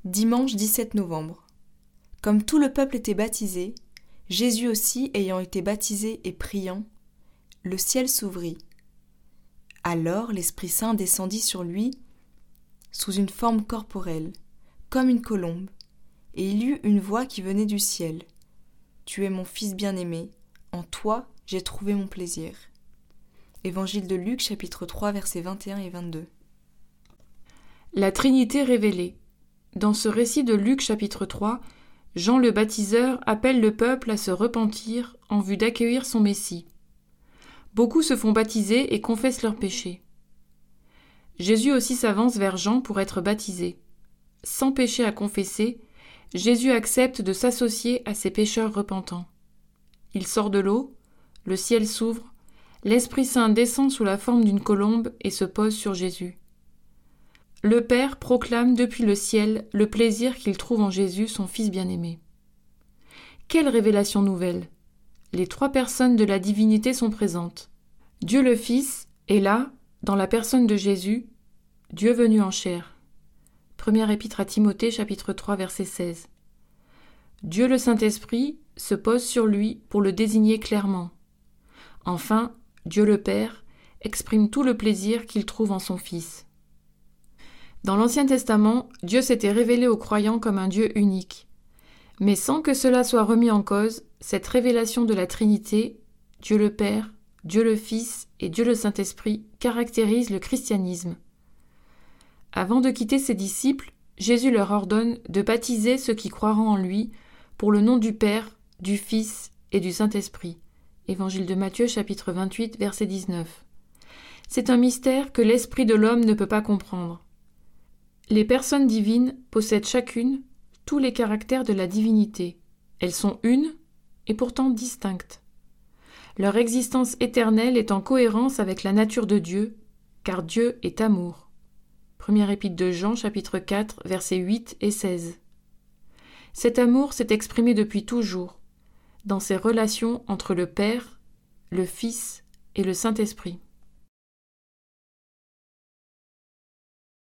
Dimanche 17 novembre. Comme tout le peuple était baptisé, Jésus aussi ayant été baptisé et priant, le ciel s'ouvrit. Alors l'Esprit Saint descendit sur lui sous une forme corporelle, comme une colombe, et il eut une voix qui venait du ciel. « Tu es mon Fils bien-aimé, en toi j'ai trouvé mon plaisir. » Évangile de Luc, chapitre 3, versets 21 et 22. La Trinité révélée. Dans ce récit de Luc chapitre 3, Jean le baptiseur appelle le peuple à se repentir en vue d'accueillir son Messie. Beaucoup se font baptiser et confessent leurs péchés. Jésus aussi s'avance vers Jean pour être baptisé. Sans péché à confesser, Jésus accepte de s'associer à ces pécheurs repentants. Il sort de l'eau, le ciel s'ouvre, l'Esprit Saint descend sous la forme d'une colombe et se pose sur Jésus. Le Père proclame depuis le ciel le plaisir qu'il trouve en Jésus, son Fils bien-aimé. Quelle révélation nouvelle! Les trois personnes de la divinité sont présentes. Dieu le Fils est là, dans la personne de Jésus, Dieu venu en chair. Première épître à Timothée, chapitre 3, verset 16. Dieu le Saint-Esprit se pose sur lui pour le désigner clairement. Enfin, Dieu le Père exprime tout le plaisir qu'il trouve en son Fils. Dans l'Ancien Testament, Dieu s'était révélé aux croyants comme un Dieu unique. Mais sans que cela soit remis en cause, cette révélation de la Trinité, Dieu le Père, Dieu le Fils et Dieu le Saint-Esprit, caractérise le christianisme. Avant de quitter ses disciples, Jésus leur ordonne de baptiser ceux qui croiront en lui pour le nom du Père, du Fils et du Saint-Esprit. Évangile de Matthieu, chapitre 28, verset 19. C'est un mystère que l'esprit de l'homme ne peut pas comprendre. Les personnes divines possèdent chacune tous les caractères de la divinité. Elles sont une et pourtant distinctes. Leur existence éternelle est en cohérence avec la nature de Dieu, car Dieu est amour. Première épître de Jean, chapitre 4, versets 8 et 16. Cet amour s'est exprimé depuis toujours, dans ses relations entre le Père, le Fils et le Saint-Esprit.